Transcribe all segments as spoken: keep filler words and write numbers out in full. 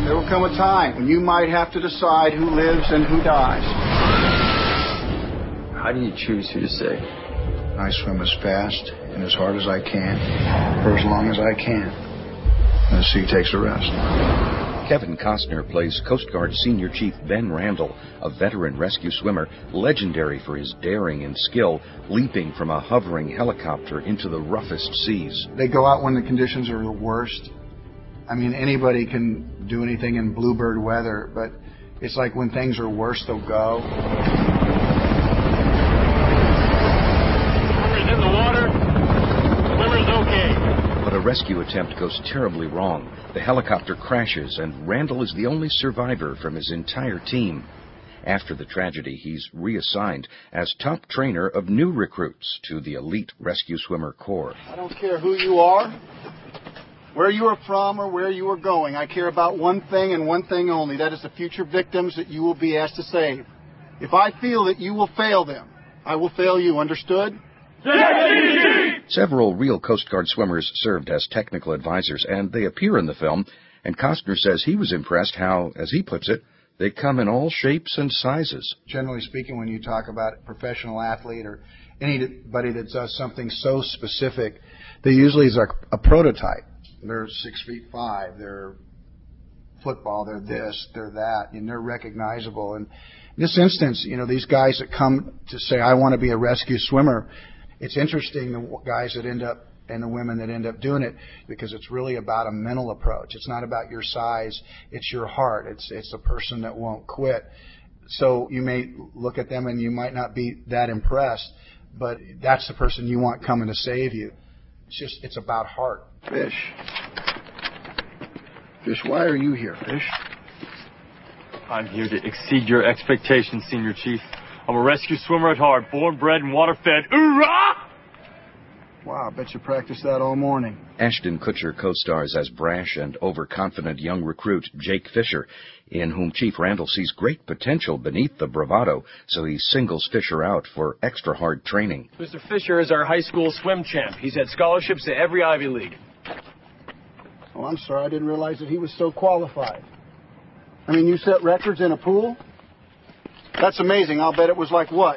There will come a time when you might have to decide who lives and who dies. How do you choose who to save? I swim as fast and as hard as I can, for as long as I can. And the sea takes the rest. Kevin Costner plays Coast Guard Senior Chief Ben Randall, a veteran rescue swimmer, legendary for his daring and skill, leaping from a hovering helicopter into the roughest seas. They go out when the conditions are the worst. I mean, anybody can do anything in bluebird weather, but it's like when things are worse, they'll go. Swimmer's in the water. Swimmer's okay. But a rescue attempt goes terribly wrong. The helicopter crashes, and Randall is the only survivor from his entire team. After the tragedy, he's reassigned as top trainer of new recruits to the elite rescue swimmer corps. I don't care who you are, where you are from, or where you are going. I care about one thing and one thing only. That is the future victims that you will be asked to save. If I feel that you will fail them, I will fail you. Understood? Several real Coast Guard swimmers served as technical advisors, and they appear in the film, and Costner says he was impressed how, as he puts it, they come in all shapes and sizes. Generally speaking, when you talk about a professional athlete or anybody that does something so specific, they usually is a, a prototype. They're six feet five, they're football, they're this, they're that, and they're recognizable. And in this instance, you know, these guys that come to say, I want to be a rescue swimmer, it's interesting, the guys that end up and the women that end up doing it, because it's really about a mental approach. It's not about your size. It's your heart. It's it's the person that won't quit. So you may look at them and you might not be that impressed, but that's the person you want coming to save you. It's just, it's about heart. Fish. Fish, why are you here, Fish? I'm here to exceed your expectations, Senior Chief. I'm a rescue swimmer at heart, born, bred, and water-fed. Hoorah! Wow, I bet you practiced that all morning. Ashton Kutcher co-stars as brash and overconfident young recruit Jake Fisher, in whom Chief Randall sees great potential beneath the bravado, so he singles Fisher out for extra hard training. Mister Fisher is our high school swim champ. He's had scholarships to every Ivy League. Oh, I'm sorry, I didn't realize that he was so qualified. I mean, you set records in a pool? That's amazing. I'll bet it was like what?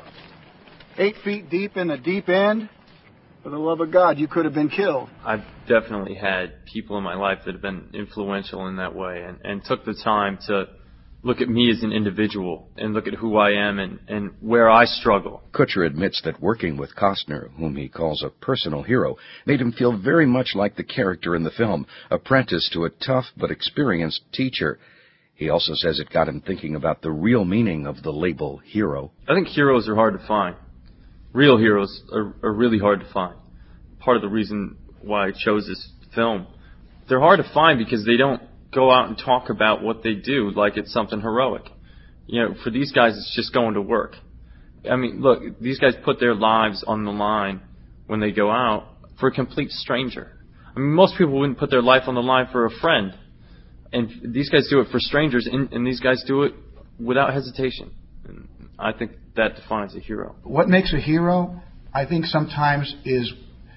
Eight feet deep in the deep end? For the love of God, you could have been killed. I've definitely had people in my life that have been influential in that way and, and took the time to look at me as an individual and look at who I am and, and where I struggle. Kutcher admits that working with Costner, whom he calls a personal hero, made him feel very much like the character in the film, apprentice to a tough but experienced teacher. He also says it got him thinking about the real meaning of the label hero. I think heroes are hard to find. Real heroes are, are really hard to find. Part of the reason why I chose this film. They're hard to find because they don't go out and talk about what they do like it's something heroic. You know, for these guys, it's just going to work. I mean, look, these guys put their lives on the line when they go out for a complete stranger. I mean, most people wouldn't put their life on the line for a friend. And these guys do it for strangers, and, and these guys do it without hesitation. And I think that defines a hero. What makes a hero, I think sometimes, is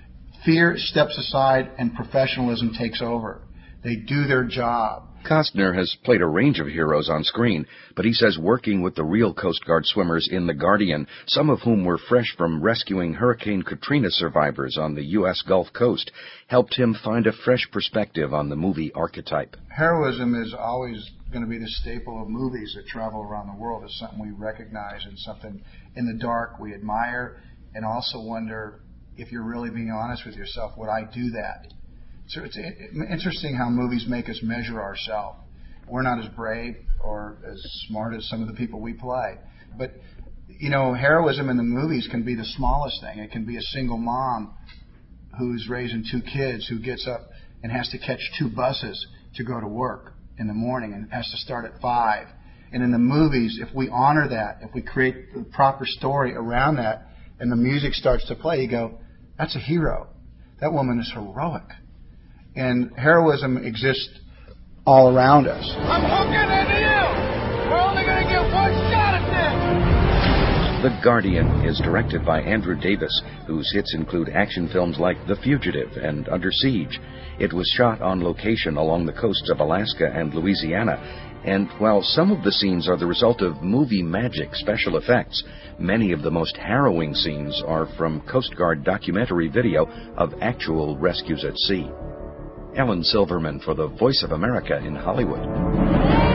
fear steps aside and professionalism takes over. They do their job. Costner has played a range of heroes on screen, but he says working with the real Coast Guard swimmers in The Guardian, some of whom were fresh from rescuing Hurricane Katrina survivors on the U S Gulf Coast, helped him find a fresh perspective on the movie archetype. Heroism is always going to be the staple of movies that travel around the world. It's something we recognize and something in the dark we admire, and also wonder if you're really being honest with yourself, would I do that? So it's interesting how movies make us measure ourselves. We're not as brave or as smart as some of the people we play. But, you know, heroism in the movies can be the smallest thing. It can be a single mom who's raising two kids who gets up and has to catch two buses to go to work in the morning and has to start at five. And in the movies, if we honor that, if we create the proper story around that, and the music starts to play, you go, that's a hero. That woman is heroic. And heroism exists all around us. I'm hooking into you. We're only going to get one shot at this. The Guardian is directed by Andrew Davis, whose hits include action films like The Fugitive and Under Siege. It was shot on location along the coasts of Alaska and Louisiana, and while some of the scenes are the result of movie magic special effects, many of the most harrowing scenes are from Coast Guard documentary video of actual rescues at sea. Ellen Silverman for the Voice of America in Hollywood.